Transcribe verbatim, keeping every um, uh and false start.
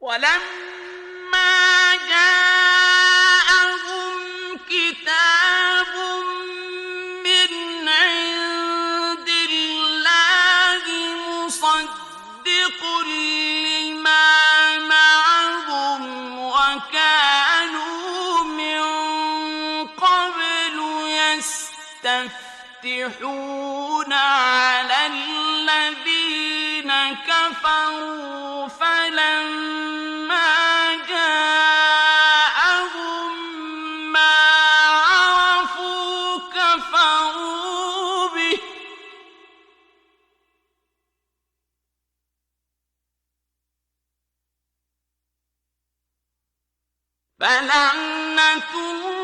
ولما جاءهم كتاب من عند الله مصدق لما معهم وكانوا من قبل يستفتحون على الذين كفروا فلما جاءهم ما عرفوا كفروا به فلعنة